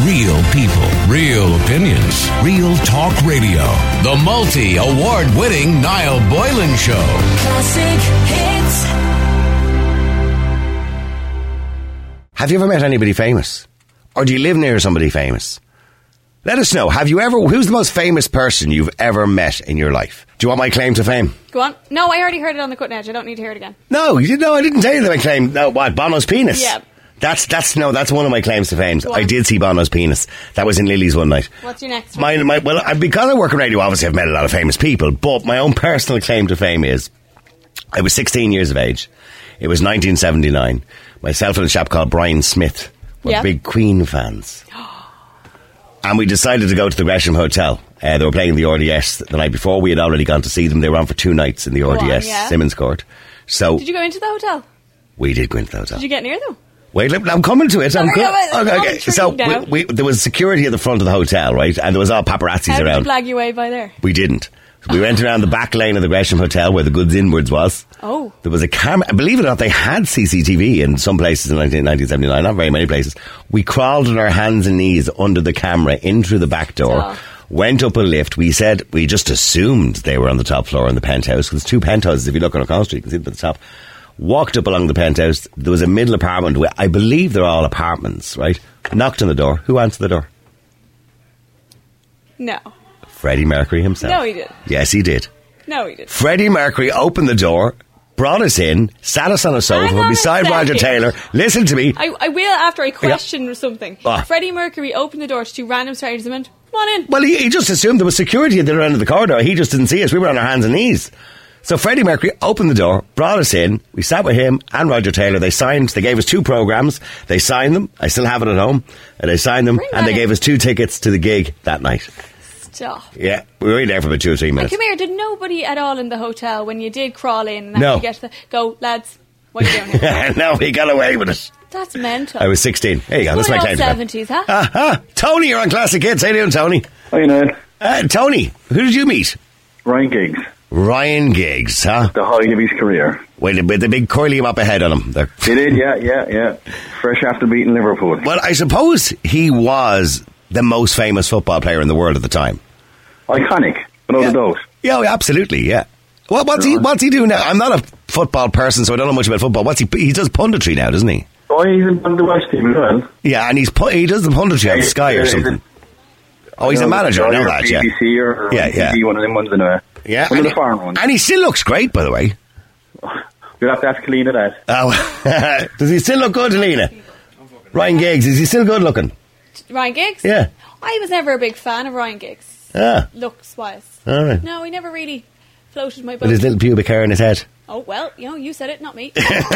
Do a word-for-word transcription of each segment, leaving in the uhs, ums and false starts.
Real people, real opinions, real talk radio. The multi-award-winning Niall Boylan Show. Classic hits. Have you ever met anybody famous? Or do you live near somebody famous? Let us know. Have you ever... Who's the most famous person you've ever met in your life? Do you want my claim to fame? Go on. No, I already heard it on the cutting edge. I don't need to hear it again. No, you didn't know. I didn't tell you that my claim... No, what? Bono's penis? Yeah. That's, that's, no, that's one of my claims to fame. I did see Bono's penis. That was in Lily's one night. What's your next one? My, my, well, I, because I work in radio, obviously I've met a lot of famous people, but my own personal claim to fame is I was sixteen years of age. It was nineteen seventy-nine. Myself and a chap called Brian Smith were yeah. big Queen fans. And we decided to go to the Gresham Hotel. Uh, they were playing the R D S the night before. We had already gone to see them. They were on for two nights in the R D S, on, yeah. Simmons Court. So did you go into the hotel? We did go into the hotel. Did you get near them? Wait, look, I'm coming to it. I'm Sorry, co- no, okay, okay. So we, we, there was security at the front of the hotel, right? And there was all paparazzis How around. How did you flag your way by there? We didn't. We went around the back lane of the Gresham Hotel where the goods inwards was. Oh. There was a camera. Believe it or not, they had C C T V in some places in nineteen seventy-nine, not very many places. We crawled on our hands and knees under the camera in through the back door, oh. went up a lift. We said, we just assumed they were on the top floor in the penthouse, because there's two penthouses. If you look on O'Connell Street, you can see them at the top. Walked up along the penthouse. There was a middle apartment. Where I believe they're all apartments, right? Knocked on the door. Who answered the door? No. Freddie Mercury himself. No, he did. Yes, he did. No, he did. Freddie Mercury opened the door, brought us in, sat us on a sofa on beside a Roger Taylor. Listen to me. I, I will after I question yeah. something. Oh. Freddie Mercury opened the door to two random strangers and went, come on in. Well, he, he just assumed there was security at the other end of the corridor. He just didn't see us. We were on our hands and knees. So Freddie Mercury opened the door, brought us in. We sat with him and Roger Taylor. They signed, they gave us two programmes. They signed them. I still have it at home. And they signed them. Bring and they in. gave us two tickets to the gig that night. Stop. Yeah, we were in there for about two or three minutes. And come here, did nobody at all in the hotel, when you did crawl in and no. you get to the, go, lads, what are you doing here? No, he got away with it. That's mental. I was sixteen. There you go. That's my claim to fame. seventies, huh? Ah, ah. Tony, you're on Classic Hits. How you doing, Tony? How you doing? Uh, Tony, who did you meet? Ryan Giggs. Ryan Giggs, huh? The height of his career. Well, with the big curly mop ahead on him. There. He did, yeah, yeah, yeah. Fresh after beating Liverpool. Well, I suppose he was the most famous football player in the world at the time. Iconic, without yeah. a doubt. Yeah, absolutely, yeah. Well, what's he What's he doing now? I'm not a football person, so I don't know much about football. What's he? He does punditry now, doesn't he? Oh, he's in the West team as well. Yeah, and he's he does the punditry on Sky or something. Oh, he's a manager, I know that, yeah. B B C or, or yeah, yeah. T V, one of them ones anyway. Yeah, one of the he, foreign ones. And he still looks great, by the way. You'll have to ask Lena that. Oh, does he still look good, Lena? Ryan Giggs, is he still good looking? Ryan Giggs? Yeah. I was never a big fan of Ryan Giggs. Ah. Looks wise. All right. No, he never really floated my boat. With his little pubic hair in his head. Oh, well, you know, you said it, not me.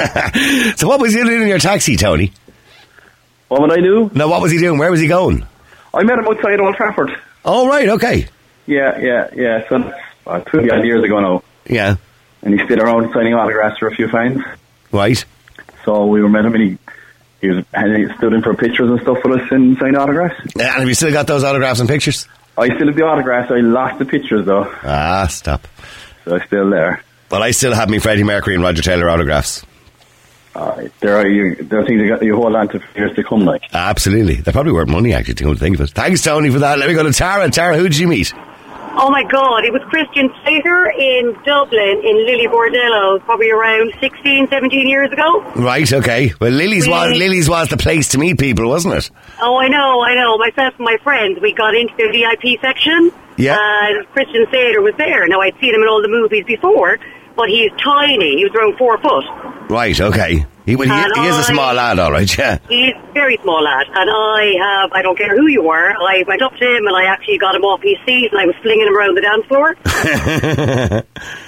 So what was he doing in your taxi, Tony? What would I do? No, what was he doing? Where was he going? I met him outside Old Trafford. Oh, right, okay. Yeah, yeah, yeah. So that's uh, twenty odd years ago now. Yeah. And he stayed around signing autographs for a few fans. Right. So we were met him and he, he, was, and he stood in for pictures and stuff with us and signed autographs. And have you still got those autographs and pictures? I still have the autographs. I lost the pictures though. Ah, stop. So they're still there. Well, I still have me Freddie Mercury and Roger Taylor autographs. Uh, there are you, there are things you, got, you hold on to for years to come, like. Absolutely. They're probably worth money, actually, to come to think of it. Thanks, Tony, for that. Let me go to Tara. Tara, who did you meet? Oh, my God. It was Christian Slater in Dublin, in Lily Bordello, probably around sixteen, seventeen years ago. Right, okay. Well, Lily's, we, was, Lily's was the place to meet people, wasn't it? Oh, I know, I know. Myself and my friends, we got into the V I P section. Yeah. And Christian Slater was there. Now, I'd seen him in all the movies before, but he's tiny. He was around four foot. Right, okay. He, well, he, he is a small lad, all right, yeah. He's a very small lad. And I have, I don't care who you were, I went up to him and I actually got him off his seat and I was flinging him around the dance floor.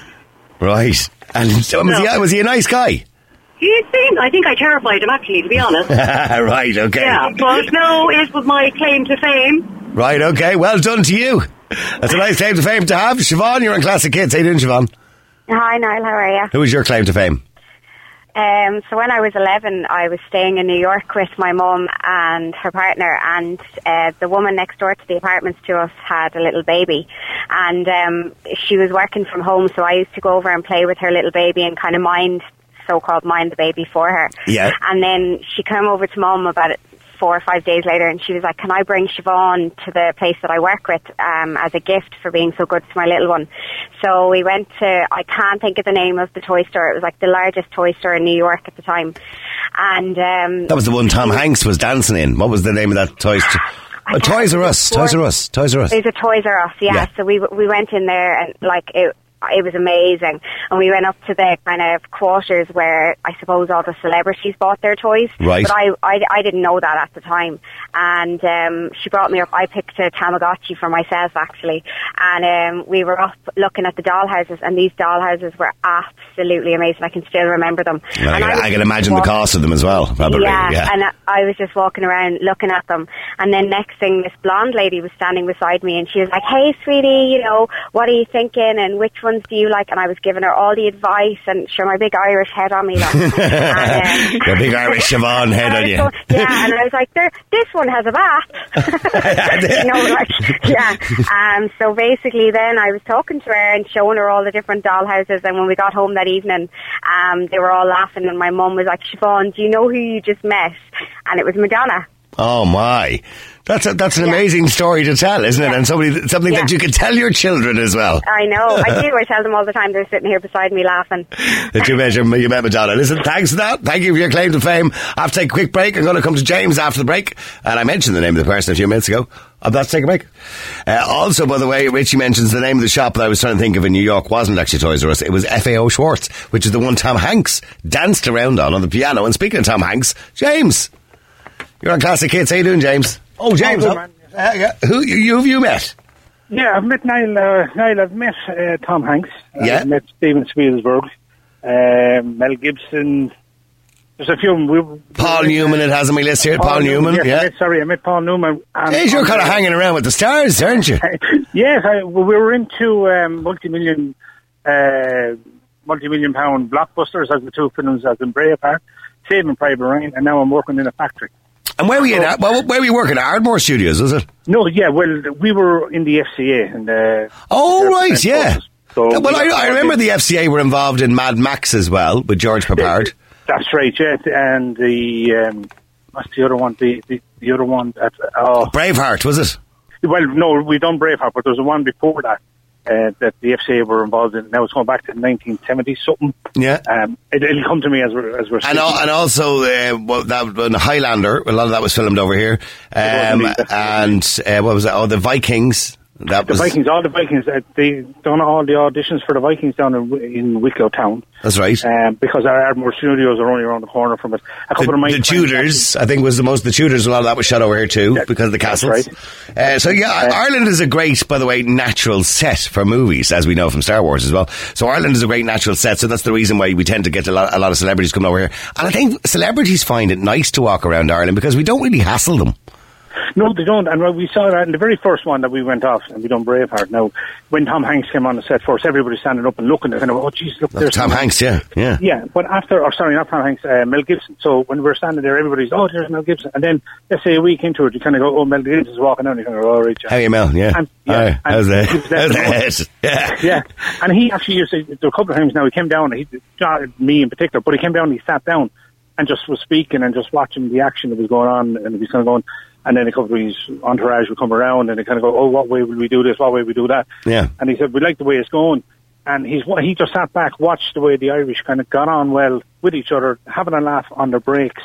Right. And so was, no. he, was he a nice guy? He seemed, I think I terrified him, actually, to be honest. Right, okay. Yeah, but no, it was my claim to fame. Right, okay. Well done to you. That's a nice claim to fame to have. Siobhan, you're on Classic Hits. How you doing, Siobhan? Hi, Niall. How are you? Who was your claim to fame? Um, so when I was eleven, I was staying in New York with my mum and her partner, and uh, the woman next door to the apartments to us had a little baby, and um, she was working from home, so I used to go over and play with her little baby and kind of mind, so-called mind the baby for her. Yeah. And then she came over to mum about four or five days later, and she was like, can I bring Siobhan to the place that I work with um, as a gift for being so good to my little one? So we went to, I can't think of the name of the toy store. It was like the largest toy store in New York at the time. And um, that was the one Tom Hanks was dancing in. What was the name of that toy store? Oh, Toys R Us, Toys R Us, Toys R Us. There's a Toys R Us, yeah. yeah. So we we went in there and like it. It was amazing. And we went up to the kind of quarters where I suppose all the celebrities bought their toys. Right. But I, I, I didn't know that at the time. And um, she brought me up. I picked a Tamagotchi for myself, actually. And um, we were up looking at the dollhouses, and these dollhouses were absolutely amazing. I can still remember them. Well, and I, I, I can imagine walking, the cost of them as well, probably. Yeah, yeah. and I, I was just walking around looking at them. And then next thing, this blonde lady was standing beside me, and she was like, hey, sweetie, you know, what are you thinking, and which ones do you like? And I was giving her all the advice, and sure, my big Irish head on me. Like, and, um, your big Irish Siobhan head on you. So, yeah, and I was like, there, this one has a bath. you know, like, yeah. Um, so basically then I was talking to her and showing her all the different dollhouses, and when we got home that evening, um, they were all laughing, and my mum was like, Siobhan, do you know who you just met? And it was Madonna. Oh my. That's a, that's an yeah. amazing story to tell, isn't it? Yeah. And somebody, something yeah. that you can tell your children as well. I know. I do. I tell them all the time. They're sitting here beside me laughing. That you met, you met Madonna. Listen, thanks for that. Thank you for your claim to fame. I have to take a quick break. I'm going to come to James after the break. And I mentioned the name of the person a few minutes ago. I'm about to take a break. Uh, also, by the way, Richie mentions the name of the shop that I was trying to think of in New York wasn't actually Toys R Us. It was F A O Schwartz, which is the one Tom Hanks danced around on on the piano. And speaking of Tom Hanks, James, you're on Classic Hits. How you doing, James? Oh, James. Oh, uh, yeah. Who you have you met? Yeah, I've met Niall. Uh, Niall, I've met uh, Tom Hanks. Uh, yeah. I've met Steven Spielberg, uh, Mel Gibson. There's a few. We, Paul we, Newman. Uh, it has on my list here. Paul, Paul Newman. Newman yes, yeah. I met, sorry, I met Paul Newman. Jeez, you're kind of hanging around with the stars, aren't you? yes, I, we were into um, multi-million, uh, multi-million pound blockbusters as the two films as in Braveheart, Saving Private Ryan, and now I'm working in a factory. And where were you at? Well, where were you working? Ardmore Studios, was it? No, yeah, well, we were in the F C A. And, uh, oh, right, yeah. So well, we I, I remember the F C A were involved in Mad Max as well, with George Peppard. That's right, yeah. And the, um, what's the other one? The, the, the other one. At, oh. Braveheart, was it? Well, no, we done Braveheart, but there was a one before that. Uh, that the F C A were involved in. Now it's going back to nineteen seventy something. Yeah, um, it, it'll come to me as we're as we're. And, al- and also, uh, well, that uh, Highlander. A lot of that was filmed over here. Um, and uh, what was that? Oh, the Vikings. That the was Vikings. All the Vikings. Uh, they done all the auditions for the Vikings down in, in Wicklow Town. That's right. Um, because our Ardmore Studios are only around the corner from it. A couple the, of my the Tudors, I think, was the most. The Tudors. A lot of that was shot over here too, yeah, because of the castles. Right. Uh, so yeah, uh, Ireland is a great, by the way, natural set for movies, as we know from Star Wars as well. So Ireland is a great natural set. So that's the reason why we tend to get a lot, a lot of celebrities coming over here. And I think celebrities find it nice to walk around Ireland because we don't really hassle them. No, they don't. And we saw that in the very first one that we went off, and we done Braveheart. Now, when Tom Hanks came on the set first, everybody standing up and looking at him. Oh, jeez, look, there's Tom Hanks, yeah, yeah. Yeah, but after, or sorry, not Tom Hanks, uh, Mel Gibson. So when we were standing there, everybody's, oh, there's Mel Gibson. And then, let's say a week into it, you kind of go, oh, Mel Gibson's walking down, and you kind of go, oh, right, John. How are you, Mel? Yeah. And, yeah. Hi, how's that? How's that? Yeah. Yeah. And he actually used to, there were a couple of times now, he came down, he, not me in particular, but he came down and he sat down and just was speaking and just watching the action that was going on, and he was kind of going, and then a couple of his entourage would come around and they kind of go, oh, what way will we do this? What way will we do that? Yeah. And he said, we like the way it's going. And he's he just sat back, watched the way the Irish kind of got on well with each other, having a laugh on their breaks,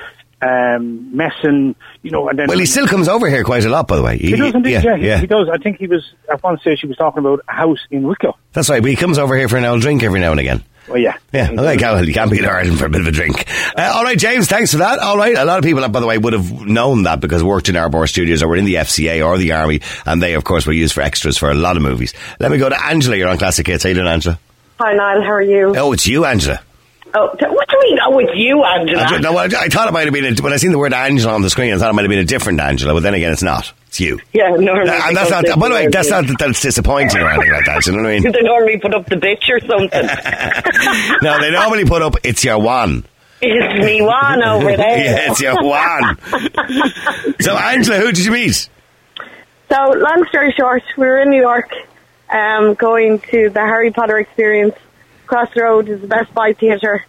um, messing, you know. And then well, he still comes over here quite a lot, by the way. He, he does indeed, yeah, yeah, he, yeah. he does. I think he was, at one stage he was talking about a house in Wicklow. That's right, but he comes over here for an old drink every now and again. Well, yeah. Yeah, well, you can't, you can't be in Ireland for a bit of a drink. Uh, all right, James, thanks for that. All right, a lot of people, by the way, would have known that because worked in Ardmore Studios or were in the F C A or the Army, and they, of course, were used for extras for a lot of movies. Let me go to Angela. You're on Classic Hits. How you doing, Angela? Hi, Niall. How are you? Oh, it's you, Angela. Oh, what do you mean? Oh, it's you, Angela. Angela no, I, I thought it might have been, a, when I seen the word Angela on the screen, I thought it might have been a different Angela, but then again, it's not. It's you. Yeah, normally. Uh, and that's not, by the way, that's not that it's disappointing or anything like that, you know what I mean? They normally put up the bitch or something. No, they normally put up, it's your one. It's me one over there. Yeah, it's your one. So, Angela, who did you meet? So, long story short, we were in New York, um, going to the Harry Potter experience. Across the road is the Best Buy theatre.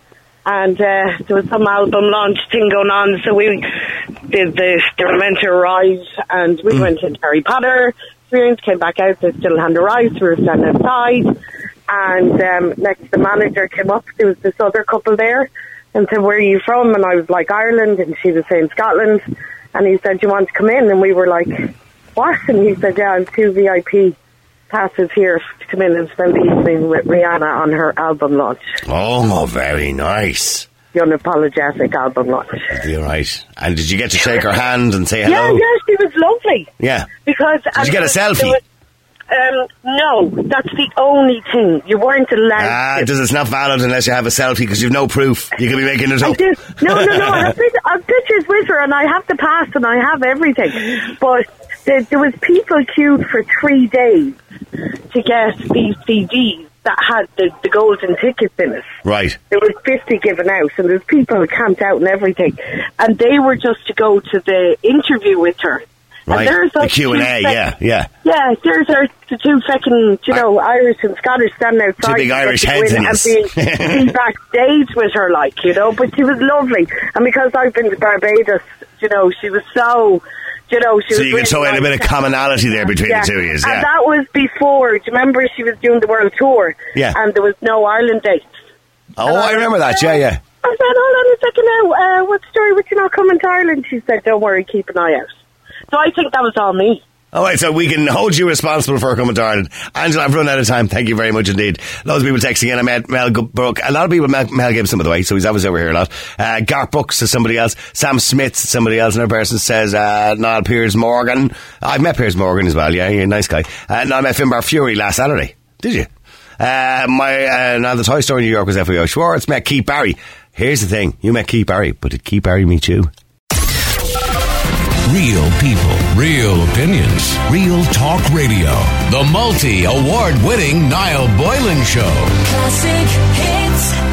and uh, there was some album launch thing going on, so we did the, they were meant to arrive, and we mm. went into Harry Potter experience, came back out, they still hadn't arrived, we were standing outside, and um, next the manager came up, there was this other couple there, and said, where are you from? And I was like, Ireland, and she was saying Scotland, and he said, do you want to come in? And we were like, what? And he said, yeah, I have two V I P passes here to come in and spend the evening with Rihanna on her album launch. Oh, very nice. The Unapologetic album launch. You're right. And did you get to shake her hand and say hello? Yeah, yeah, she was lovely. Yeah. Because did you get a selfie? Was, um, no, that's the only thing. You weren't allowed Ah, to. does it's not valid unless you have a selfie because you've no proof. You could be making it I up. did. No, no, no. I have, I have pictures with her, and I have the pass, and I have everything. But there, there was people queued for three days to get these C Ds that had the, the golden tickets in it. Right. There was fifty given out, and there's people camped out and everything. And they were just to go to the interview with her. Right. And there's the Q and A, yeah, yeah. Yeah, there's our, the two fucking, you know, I, Irish and Scottish standing outside. Two big Irish heads in and be, be backstage with her, like, you know, but she was lovely. And because I've been to Barbados, you know, she was so... You know, she so was you can show in a bit of commonality there between yeah. the two of you, yeah. And that was before, do you remember she was doing the world tour? Yeah. And there was no Ireland dates. Oh, I, I remember that, yeah, yeah. I said, hold on a second now, uh, what story, would you not coming to Ireland? She said, don't worry, keep an eye out. So I think that was all me. All right, so we can hold you responsible for coming to Ireland. Angela, I've run out of time. Thank you very much indeed. Loads of people texting in. I met Mel Brooke. A lot of people, Mel, Mel Gibson, by the way, so he's obviously over here a lot. Uh, Garth Brooks is somebody else. Sam Smith, somebody else. Another person says, uh, Niall Piers Morgan. I've met Piers Morgan as well, yeah, you're a nice guy. Uh, and I met Finbar Fury last Saturday. Did you? Uh, my, uh, now the Toy Store in New York was F A O Schwartz. Met Keith Barry. Here's the thing. You met Keith Barry, but did Keith Barry meet you? Real people, real opinions, real talk radio. The multi-award winning Niall Boylan Show. Classic hits.